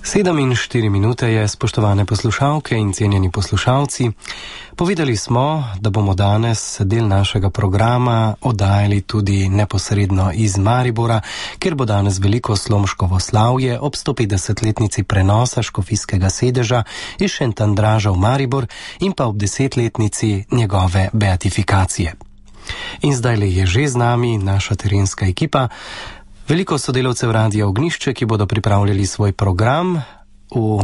7:04 je, spoštovane poslušalke in cenjeni poslušalci. Povedali smo, da bomo danes del našega programa oddajali tudi neposredno iz Maribora, kjer bo danes veliko slomškovo slavje ob 150-letnici prenosa škofijskega sedeža iz Šentandraža v Maribor in pa ob 10-letnici njegove beatifikacije. In zdajle je že z nami naša terenska ekipa, veliko sodelavcev Radia Ognjišče, ki bodo pripravljali svoj program v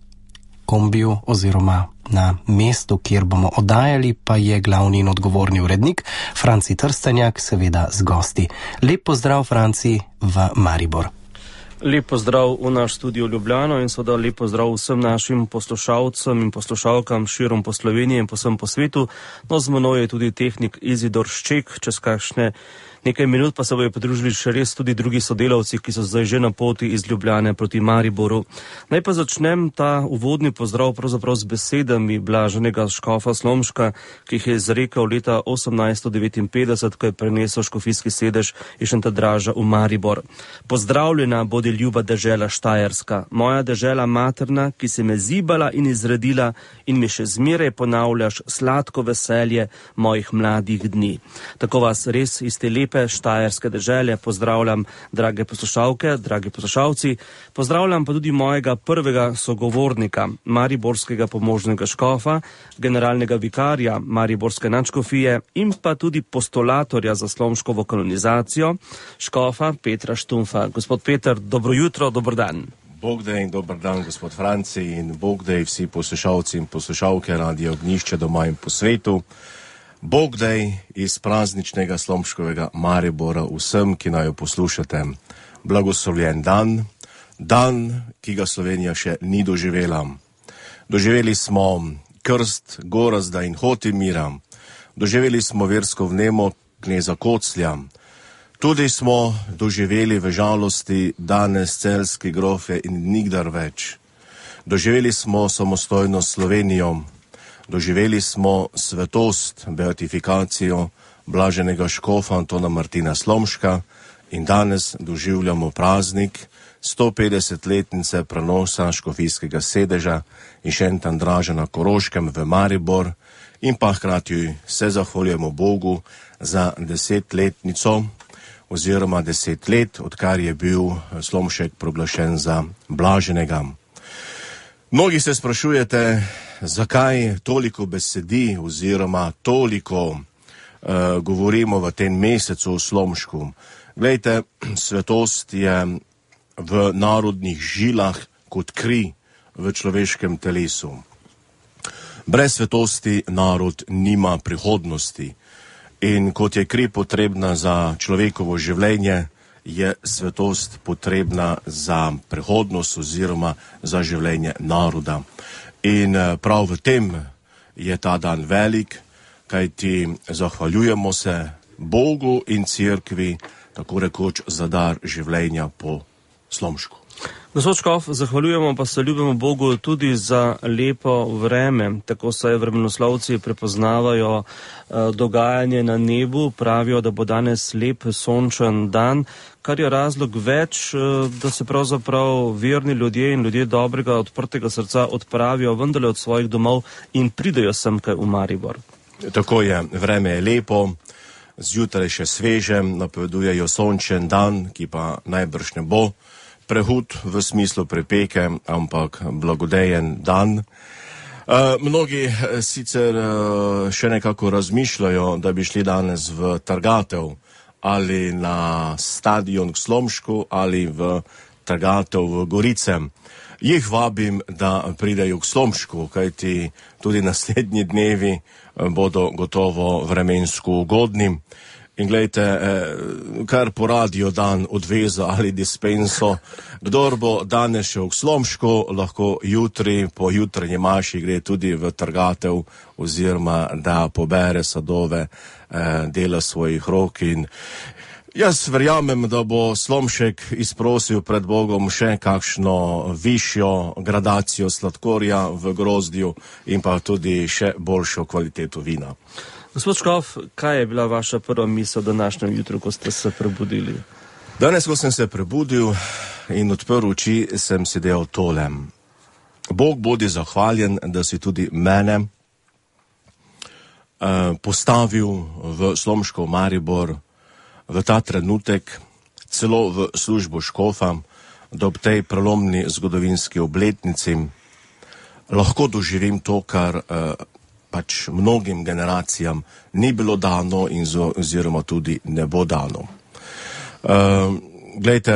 kombiju oziroma na mestu, kjer bomo oddajali, pa je glavni in odgovorni urednik Franci Trstenjak, seveda z gosti. Lep pozdrav, Franci, v Maribor. Lep pozdrav v naš studio Ljubljano in seveda lep pozdrav vsem našim poslušalcem in poslušalkam širom po Sloveniji in posem po svetu. No, z menoj je tudi tehnik Izidor Šček, čez kakšne nekaj minut pa se bojo pridružili še res tudi drugi sodelavci, ki so zdaj že na poti iz Ljubljane proti Mariboru. Naj pa začnem ta uvodni pozdrav pravzaprav z besedami blaženega škofa Slomška, ki jih je izrekel leta 1859, ko je prenesel škofijski sedež iz Šentandraža v Maribor. Pozdravljena bodi ljuba dežela Štajerska, moja dežela materna, ki si me zibala in izredila in mi še zmeraj ponavljaš sladko veselje mojih mladih dni. Tako vas res iz te lepe štajerske dežele pozdravljam, drage poslušalke, dragi poslušalci. Pozdravljam pa tudi mojega prvega sogovornika, mariborskega pomožnega škofa, generalnega vikarja mariborske nadškofije in pa tudi postulatorja za slomškovo kanonizacijo, škofa Petra Štumfa. Gospod Peter, dobro jutro, dober dan. Bog daj in dober dan, gospod Franci, in Bog daj vsi poslušalci in poslušalke Radia Ognjišče doma in po svetu. Bog daj iz prazničnega slomškovega Maribora vsem, ki naj jo poslušate. Blagoslovljen dan, dan, ki ga Slovenija še ni doživela. Doživeli smo krst Gorazda in Hotimira, doživeli smo versko vnemo kneza Koclja, tudi smo doživeli v žalosti danes celjski grofe in nikdar več. Doživeli smo samostojno Slovenijo, doživeli smo svetost, beatifikacijo blaženega škofa Antona Martina Slomška in danes doživljamo praznik 150-letnice prenosa škofijskega sedeža iz Šentandraža na Koroškem v Maribor in pa hkrati se zahvaljujemo Bogu za 10-letnico oziroma 10 let, odkar je bil Slomšek proglašen za blaženega. Mnogi se sprašujete, zakaj toliko besedi oziroma toliko govorimo v tem mesecu o Slomšku. Glejte, svetost je v narodnih žilah kot kri v človeškem telesu. Brez svetosti narod nima prihodnosti in kot je kri potrebna za človekovo življenje, je svetost potrebna za prihodnost oziroma za življenje naroda. In prav v tem je ta dan velik, kajti zahvaljujemo se Bogu in cerkvi, tako rekoč za dar življenja po Slomšku. Gospod škof, zahvaljujemo pa se ljubemu Bogu tudi za lepo vreme. Tako se vremenoslovci prepoznavajo dogajanje na nebu, pravijo, da bo danes lep sončen dan, kar je razlog več, da se pravzaprav verni ljudje in ljudje dobrega, odprtega srca odpravijo vendarle od svojih domov in pridejo semkaj v Maribor. Tako je, vreme je lepo, zjutraj še sveže, napovedujejo sončen dan, ki pa najbrž ne bo prehud v smislu prepeke, ampak blagodejen dan. Mnogi sicer še nekako razmišljajo, da bi šli danes v trgatev ali na stadion k Slomšku ali v trgatev v Gorice. Jih vabim, da pridejo k Slomšku, kajti tudi naslednji dnevi bodo gotovo vremensko ugodni. In glejte, kar poradijo dan odvezo ali dispenso, kdor bo danes šel k Slomšku, lahko jutri po jutranji maši gre tudi v trgatev oziroma da pobere sadove dela svojih rok. In jaz verjamem, da bo Slomšek izprosil pred Bogom še kakšno višjo gradacijo sladkorja v grozdju in pa tudi še boljšo kvaliteto vina. Gospod škof, kaj je bila vaša prva misel današnjem jutru, ko ste se prebudili? Danes, ko sem se prebudil in odprl oči, sem si dejal tole. Bog bodi zahvaljen, da si tudi mene postavil v Slomškov Maribor v ta trenutek, celo v službo škofa, da ob tej prelomni zgodovinski obletnici lahko doživim to, kar pač mnogim generacijam ni bilo dano in oziroma tudi ne bo dano. Glejte,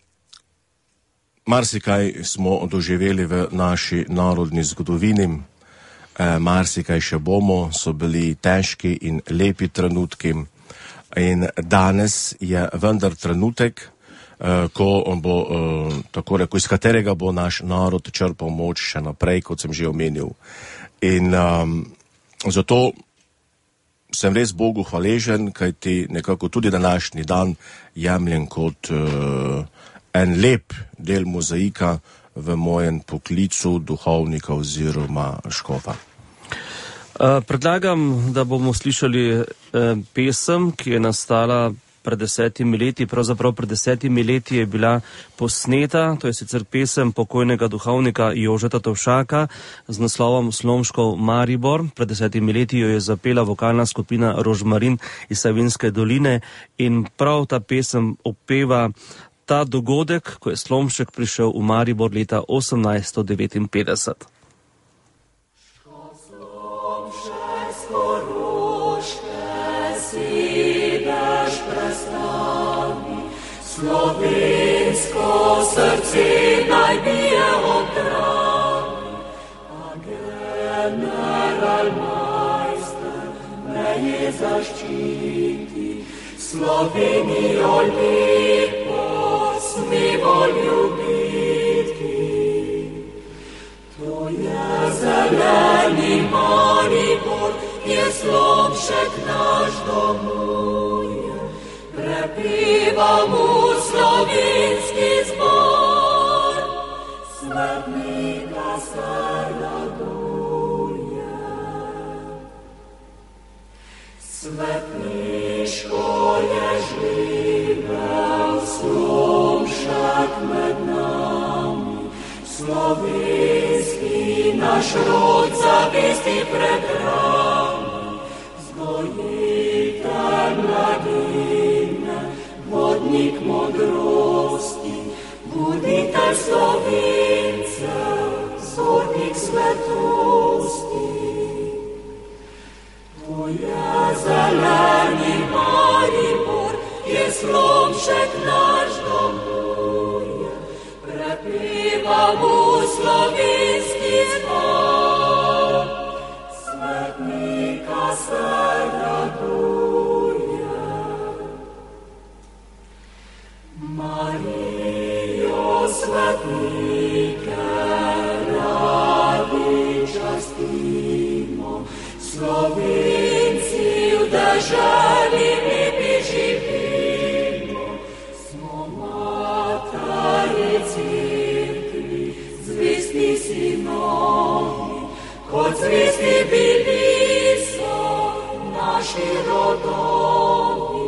marsikaj smo doživeli v naši narodni zgodovini, marsikaj še bomo, so bili težki in lepi trenutki in danes je vendar trenutek, ko bo, tako rekoč, iz katerega bo naš narod črpal moč še naprej, kot sem že omenil. In zato sem res Bogu hvaležen, kajti nekako tudi današnji dan jemljem kot en lep del mozaika v mojem poklicu duhovnika oziroma škofa. Predlagam, da bomo slišali pesem, ki je nastala pred 10 leti, pravzaprav pred 10 leti je bila posneta, to je sicer pesem pokojnega duhovnika Jožeta Tovšaka z naslovom Slomškov Maribor. Pred 10 leti jo je zapela vokalna skupina Rožmarin iz Savinjske doline in prav ta pesem opeva ta dogodek, ko je Slomšek prišel v Maribor leta 1859. Slovensko srce naj bije odravi, a general majster me je zaščiti. Slovenijo lepo smemo ljubiti. To je zeleni Maribor, je Slomšek naš domuje. Prepevamo slovenski zbor, svetnika se raduje. Svetniško je živel Slomšek med nami, slovenski naš rod zavesti pred rami, vzgojitelj mladine, vodnik modrosti, buditelj Slovencev, vzornik svetosti. To je zeleni Maribor, je Slomšek naš domuje. Prepevamo slovenski zbor, svetnika se raduje. Marijo svetnike radi častimo, Slovenci v deželi lepi živimo. Smo materi cerkvi, zvesti sinovi, kot zvesti bili so naši rodovi.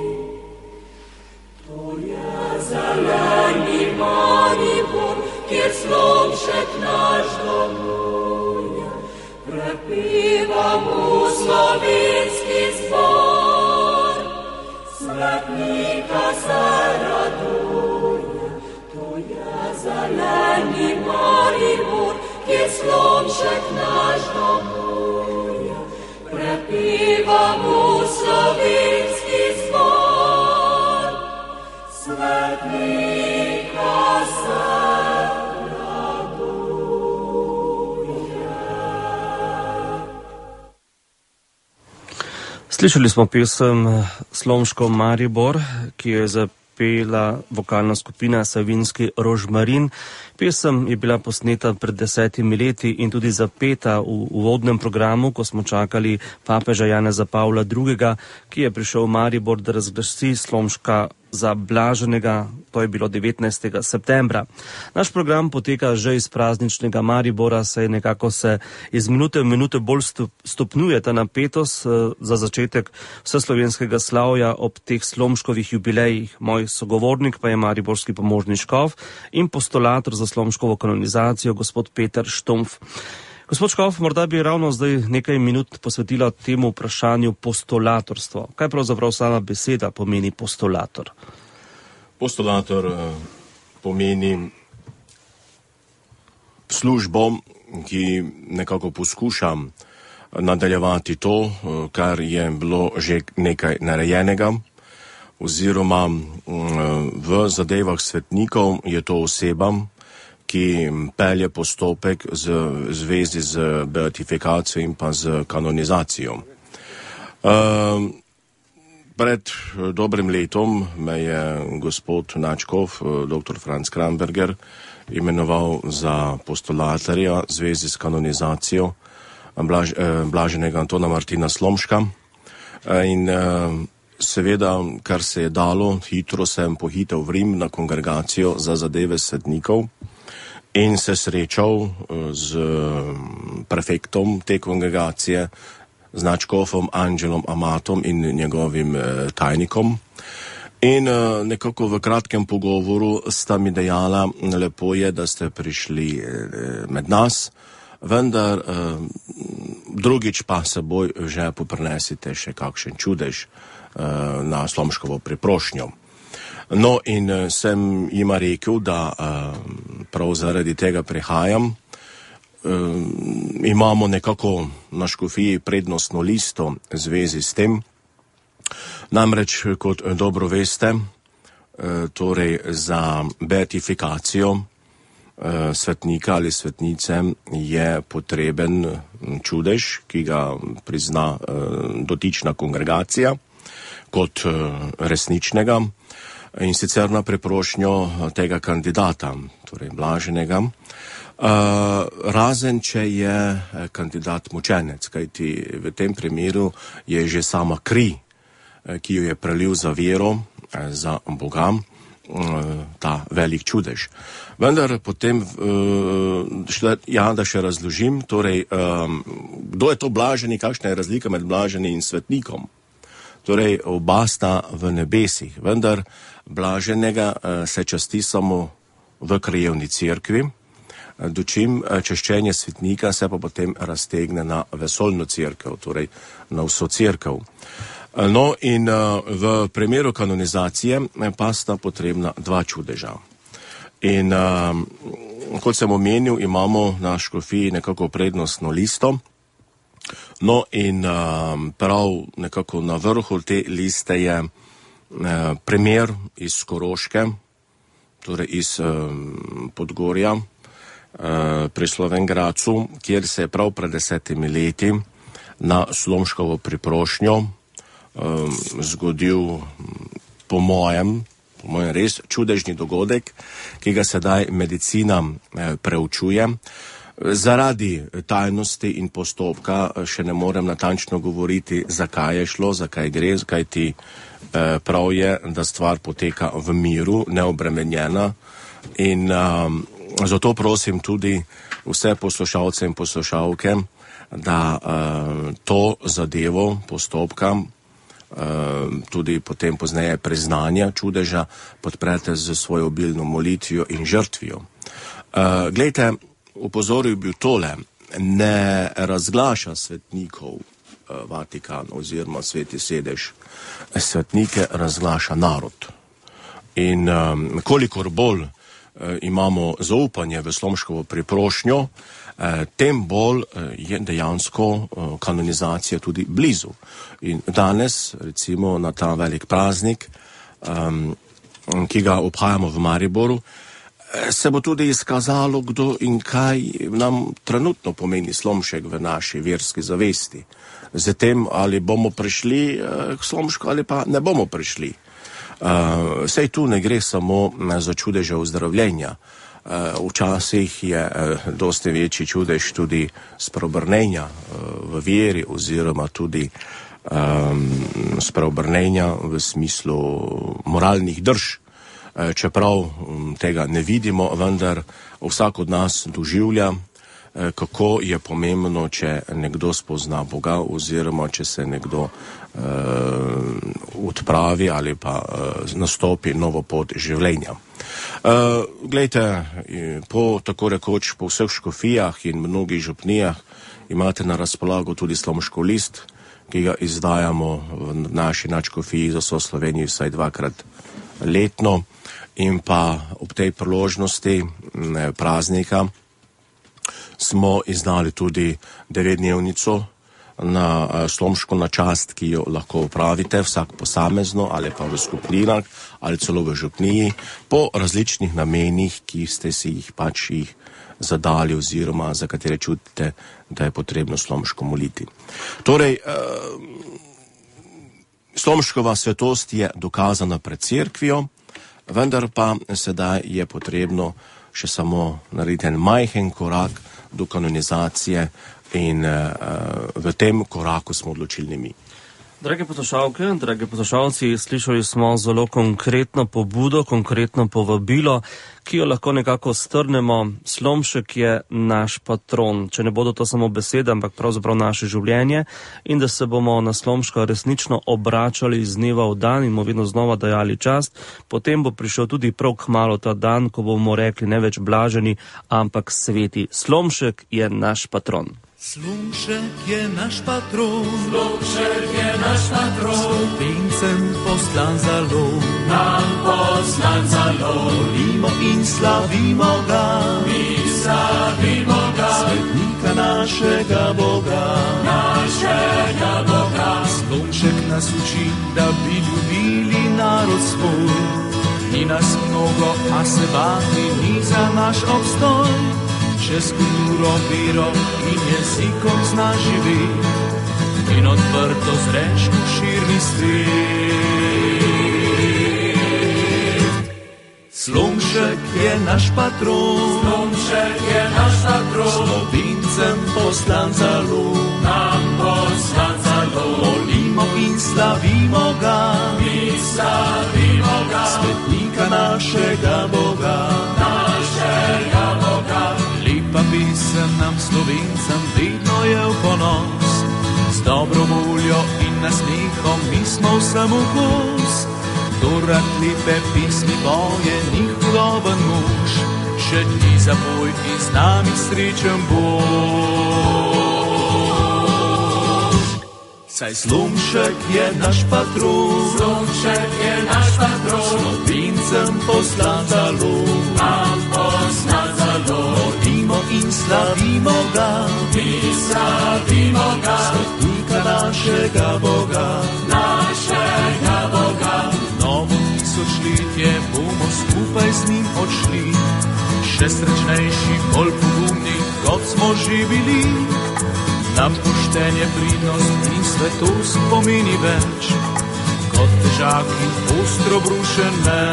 Zeleni Maribor, kjer Slomšek naš domuje. Prepevamo slovenski zbor, svetnika se raduje. To je zeleni Maribor, kjer Slomšek naš domuje. Prepevamo slovenski zbor, svetnika se raduje. Slišali smo pesem Slomškov Maribor, ki jo je zapela vokalna skupina Savinjski Rožmarin. Pesem je bila posneta pred 10 leti in tudi zapeta v uvodnem programu, ko smo čakali papeža Janeza Pavla II., ki je prišel v Maribor, da razglasi Slomška za blaženega, to je bilo 19. septembra. Naš program poteka že iz prazničnega Maribora, saj nekako se iz minute v minute bolj stopnjuje ta napetost za začetek vseslovenskega slavja ob teh Slomškovih jubilejih. Moj sogovornik pa je mariborski pomožni škof in postulator za Slomškovo kanonizacijo, gospod Peter Štumpf. Gospod Škof, morda bi ravno zdaj nekaj minut posvetila temu vprašanju postulatorstvo. Kaj pravzaprav sama beseda pomeni postulator? Postulator pomeni službo, ki nekako poskuša nadaljevati to, kar je bilo že nekaj narejenega, oziroma v zadevah svetnikov je to oseba, ki pelje postopek v zvezi z beatifikacijo in pa z kanonizacijo. Pred dobrim letom me je gospod Načkov, dr. Franz Kramberger, imenoval za postulatorja v zvezi s kanonizacijo blaženega Antona Martina Slomška. In seveda, kar se je dalo, hitro sem pohitel v Rim na kongregacijo za zadeve svetnikov in se srečal z prefektom te kongregacije, z Načkofom Angelom Amatom in njegovim tajnikom. In nekako v kratkem pogovoru sta mi dejala, lepo je, da ste prišli med nas, vendar drugič pa seboj že poprinesite še kakšen čudež na Slomškovo priprošnjo. No, in sem jima rekel, da prav zaradi tega prihajam. Imamo nekako na škofiji prednostno listo v zvezi s tem. Namreč, kot dobro veste, torej za beatifikacijo svetnika ali svetnice je potreben čudež, ki ga prizna dotična kongregacija kot resničnega, in sicer na priprošnjo tega kandidata, torej blaženega, razen če je kandidat mučenec, kajti v tem primeru je že sama kri, ki jo je prelil za vero, za Boga, ta velik čudež. Vendar potem, da še razložim, torej, kdo je to blaženi, kakšna je razlika med blaženi in svetnikom. Torej, oba sta v nebesih, vendar blaženega se časti samo v krajevni cerkvi, dočim češčenje svetnika se pa potem raztegne na vesoljno cerkev, torej na vso cerkev. No, in v primeru kanonizacije pa sta potrebna dva čudeža. In kot sem omenil, imamo na škofiji nekako prednostno listo. No, in prav nekako na vrhu te liste je primer iz Koroške, torej iz Podgorja, pri Slovenj Gradcu, kjer se je prav pred 10 leti na Slomškovo priprošnjo zgodil po mojem res čudežni dogodek, ki ga sedaj medicina preučuje. Zaradi tajnosti in postopka še ne morem natančno govoriti, zakaj je šlo, zakaj gre, kajti prav je, da stvar poteka v miru, neobremenjena, in zato prosim tudi vse poslušalce in poslušalke, da to zadevo postopka, tudi potem pozneje priznanja čudeža, podprete z svojo obilno molitvijo in žrtvijo. Glejte, upozoril bi tole, ne razglaša svetnikov Vatikan oziroma Sveti sedež, svetnike razglaša narod. In kolikor bolj imamo zaupanje v Slomškovo priprošnjo, tem bolj je dejansko kanonizacija tudi blizu. In danes, recimo na ta velik praznik, ki ga obhajamo v Mariboru, se bo tudi izkazalo, kdo in kaj nam trenutno pomeni Slomšek v naši verski zavesti. Zatem, ali bomo prišli k Slomšku ali pa ne bomo prišli. Sej tu ne gre samo za čudeže ozdravljenja. Včasih je dosti večji čudež tudi spreobrnenja v veri oziroma tudi spreobrnenja v smislu moralnih drž. Čeprav tega ne vidimo, vendar vsak od nas doživlja, kako je pomembno, če nekdo spozna Boga oziroma če se nekdo odpravi ali pa nastopi novo pot življenja. Glejte, tako rekoč po vseh škofijah in mnogih župnijah imate na razpolago tudi Slomškov list, ki ga izdajamo v naši nadškofiji za vso Slovenijo vsaj 2-krat letno, in pa ob tej priložnosti praznika smo izdali tudi 9-dnevnico na Slomško na čast, ki jo lahko upravite vsak posamezno ali pa v skupinah ali celo v župniji po različnih namenih, ki ste si jih zadali oziroma za katere čutite, da je potrebno Slomško moliti. Torej, Slomškova svetost je dokazana pred cerkvijo, vendar pa sedaj je potrebno še samo narediti en majhen korak do kanonizacije in v tem koraku smo odločilni mi. Drage poslušalke, dragi poslušalci, slišali smo zelo konkretno pobudo, konkretno povabilo, ki jo lahko nekako strnemo. Slomšek je naš patron, če ne bodo to samo besede, ampak pravzaprav naše življenje, in da se bomo na Slomška resnično obračali iz dneva v dan in mu vedno znova dajali čast. Potem bo prišel tudi prav kmalu ta dan, ko bomo rekli ne več blaženi, ampak sveti. Slomšek je naš patron. Slomšek je naš patron, Slomšek je naš patron, slovencem poslan zalog, nam poslan zalog. Molimo in slavimo ga, Mi slavimo ga, svetnika našega Boga. našega Boga. Slomšek nas uči, da bi ljubili narod svoj. Ni nas mnogo, a se bati ni za naš obstoj. Če s kulturo, vero in jezikom zna živeti in odprto zreš v širni svet. Slomšek je naš patron, Slomšek je naš patron, slovencem poslan zalog, nam poslan zalog. molimo in slavimo ga, Mi slavimo ga, svetnika našega Boga. našega Boga. Lepa pesem nam Slovencem vedno je v ponos, z dobro voljo in nasmehom mi smo vsem v kos. Kdo rad lepe pesmi poje, ni hudoben mož, še ti zapoj in z nami srečen boš. Saj Slomšek je naš patron, Slomšek je naš patron, Slovencem poslan zalog, nam poslan zalog. molimo in slavimo ga, Mi slavimo ga, svetnika našega Boga. našega Boga. Novo tisočletje bomo skupaj z njim odšli, še srečnejši, bolj pogumni, kot smo že bili. Nam poštenje, pridnost in svetost pomeni več, kot težak in ostro brušen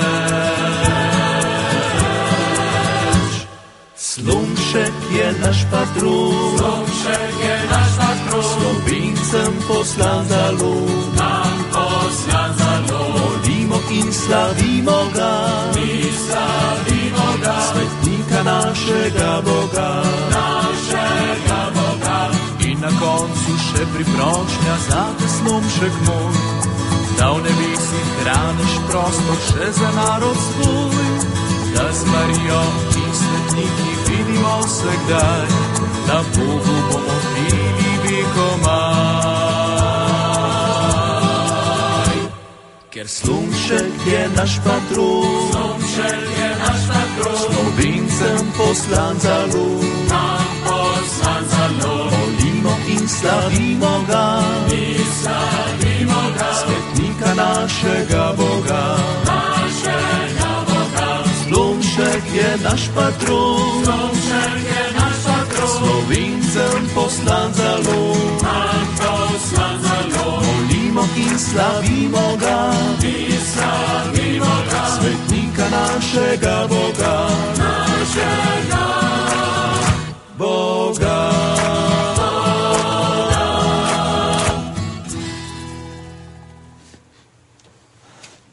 meč. Slomšek je naš patron, Slomšek je naš patron, Slovencem poslan zalog, nam poslan zalog. molimo in slavimo ga, Mi slavimo ga, svetnika našega Boga. našega Boga. In na koncu še priprošnja za te, Slomšek moj, da v nebesih hraneš prostor še za narod svoj, da z Marijo in svetniki vidimo vsakdaj, da Bogu bomo pili vekomaj. Ker Slomšek je naš patron, Slomšek je naš patron, Slovencem poslan zalog, nam poslan zalog. molimo in slavimo ga, Mi slavimo ga, svetnika našega Boga. našega Boga. Slomšek je naš patron, Slomšek je naš patron, Slovencem poslan zalog, nam poslan zalog. molimo in slavimo ga, Mi slavimo ga, svetnika našega Boga. našega Boga.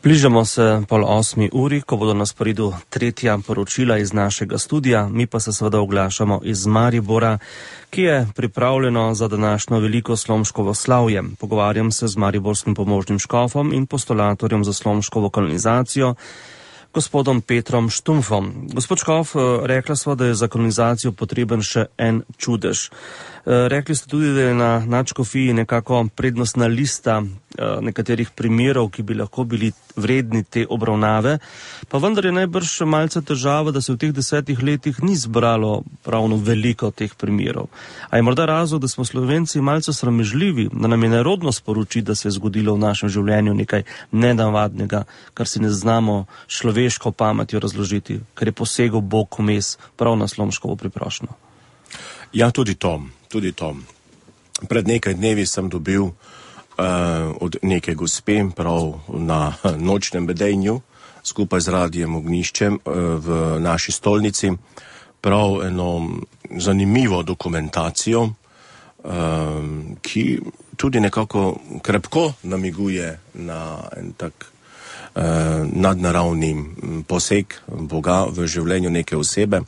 Bližamo se 7:30, ko bodo na sporedu tretja poročila iz našega studija, mi pa se seveda oglašamo iz Maribora, ki je pripravljeno za današnjo veliko slomškovo slavje. Pogovarjam se z mariborskim pomožnim škofom in postulatorjem za slomškovo kanonizacijo, gospodom Petrom Štumfom. Gospod škof, rekla sva, da je za kanonizacijo potreben še en čudež. Rekli ste tudi, da je na nadškofiji nekako prednostna lista nekaterih primerov, ki bi lahko bili vredni te obravnave, pa vendar je najbrž malce težava, da se v teh 10 letih ni zbralo pravno veliko teh primerov. A je morda razlog, da smo Slovenci malce sramežljivi, da nam je nerodno sporočiti, da se je zgodilo v našem življenju nekaj nenavadnega, kar si ne znamo človeško pametjo razložiti, ker je posegel Bog vmes prav na slomškovo priprošnjo. Ja, tudi to. Pred nekaj dnevi sem dobil od neke gospe prav na nočnem bedenju skupaj z Radijem Ognjišče v naši stolnici prav eno zanimivo dokumentacijo, ki tudi nekako krepko namiguje na en tak nadnaravni poseg Boga v življenju neke osebe.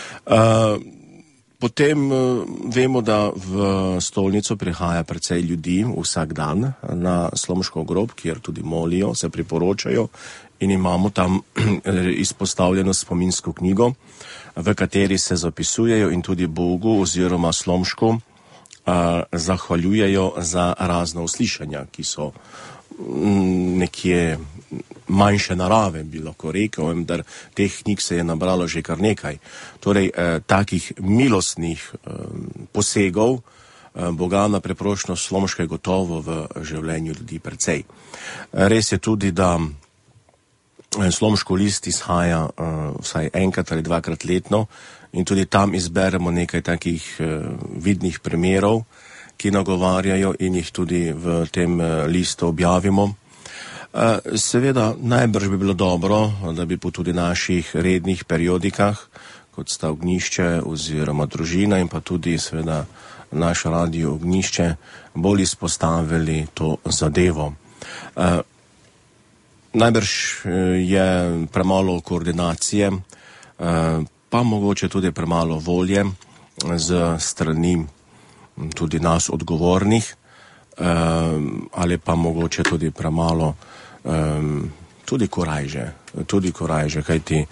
Potem vemo, da v stolnico prihaja precej ljudi vsak dan na slomškov grob, kjer tudi molijo, se priporočajo in imamo tam izpostavljeno spominsko knjigo, v kateri se zapisujejo in tudi Bogu oziroma slomšku zahvaljujejo za razna uslišanja, ki so nekje manjše narave, bi lahko rekel, vendar teh knjig se je nabralo že kar nekaj. Torej, takih milostnih posegov Boga na preprošno slomške gotovo v življenju ljudi precej. Res je tudi, da slomško list izhaja vsaj enkrat ali dvakrat letno in tudi tam izberemo nekaj takih vidnih primerov, ki nagovarjajo in jih tudi v tem listu objavimo. Seveda, najbrž bi bilo dobro, da bi po tudi naših rednih periodikah, kot sta Ognjišče oziroma Družina in pa tudi seveda naš Radio Ognjišče, bolj izpostavili to zadevo. Najbrž je premalo koordinacije, pa mogoče tudi premalo volje z strani tudi nas odgovornih, ali pa mogoče tudi premalo tudi korajže, kajti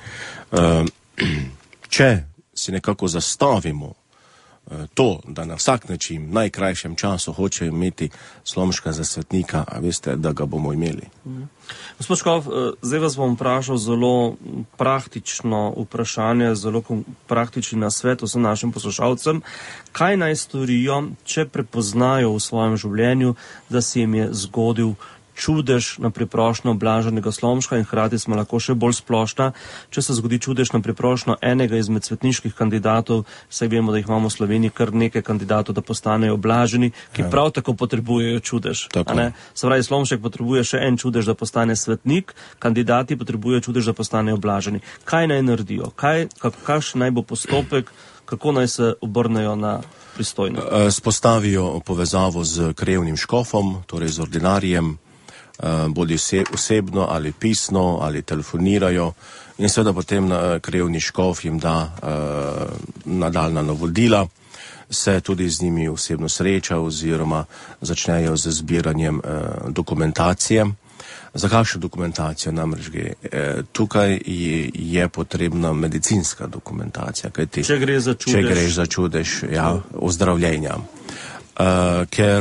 če si nekako zastavimo to, da na vsak način, najkrajšem času hočejo imeti slomška za svetnika, a veste, da ga bomo imeli. Gospod škof, zdaj vas bom vprašal zelo praktično vprašanje, zelo praktični nasvet vsem našim poslušalcem. Kaj naj storijo, če prepoznajo v svojem življenju, da se jim je zgodil čudež na priprošnjo blaženega slomška in hkrati smo lahko še bolj splošna, če se zgodi čudež na priprošnjo enega izmed svetniških kandidatov, saj vemo, da jih imamo v Sloveniji kar nekaj kandidatov, da postanejo blaženi, ki prav tako potrebujejo čudež. Se pravi, slomšek potrebuje še en čudež, da postane svetnik, kandidati potrebujejo čudež, da postanejo blaženi. Kaj naj naredijo? Kakšen naj bo postopek, kako naj se obrnejo na pristojne? Spostavijo povezavo z krajevnim škofom, torej z ordinarijem, bodi osebno ali pisno ali telefonirajo in seveda potem krajevni škof jim da nadaljnja navodila, se tudi z njimi osebno sreča oziroma začnejo z zbiranjem dokumentacije. Za kakšno dokumentacijo namreč gre? Tukaj je potrebna medicinska dokumentacija, kajti če gre za čudež, ozdravljenja. Ker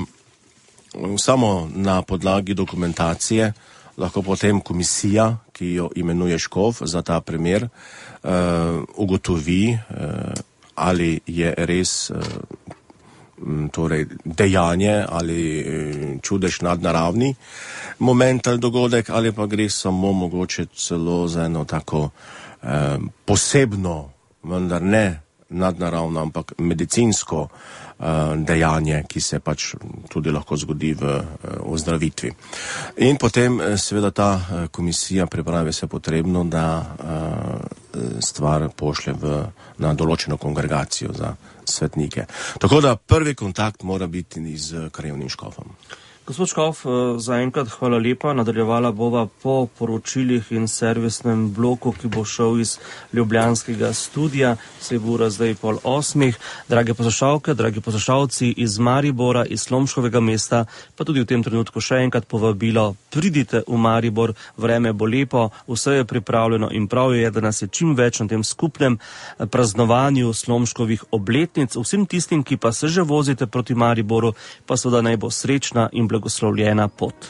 samo na podlagi dokumentacije lahko potem komisija, ki jo imenuje škof za ta primer, ugotovi, ali je res torej dejanje ali čudež nadnaravni moment ali dogodek, ali pa gre samo mogoče celo za eno tako posebno, vendar ne nadnaravno, ampak medicinsko dejanje, ki se pač tudi lahko zgodi v ozdravitvi. In potem seveda ta komisija pripravi vse potrebno, da stvar pošlje na določeno kongregacijo za svetnike. Tako da prvi kontakt mora biti z krajevnim škofom. Gospod Škof, zaenkrat hvala lepa. Nadaljevala bova po poročilih in servisnem bloku, ki bo šel iz ljubljanskega studia. Se bo ura zdaj 7:30. Drage poslušalke, dragi poslušalci iz Maribora, iz Slomškovega mesta, pa tudi v tem trenutku še enkrat povabilo. Pridite v Maribor, vreme bo lepo, vse je pripravljeno in prav je, da nas je čim več na tem skupnem praznovanju Slomškovih obletnic. Vsem tistim, ki pa se že vozite proti Mariboru, pa seveda naj bo srečna in blagoslovljena pot.